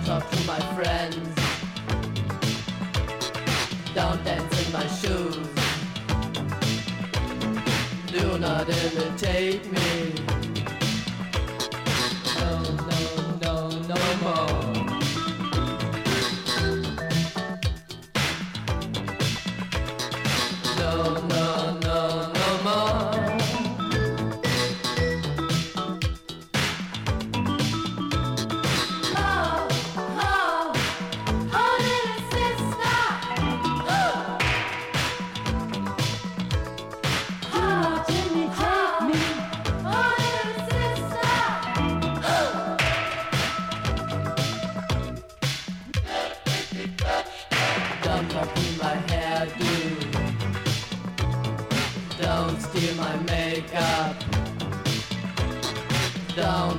talk to my friends. Don't dance in my shoes. Do not imitate me. No, no, no, no more. No, no, no, no more. Don't talk to my hairdo. Don't steal my makeup. Don't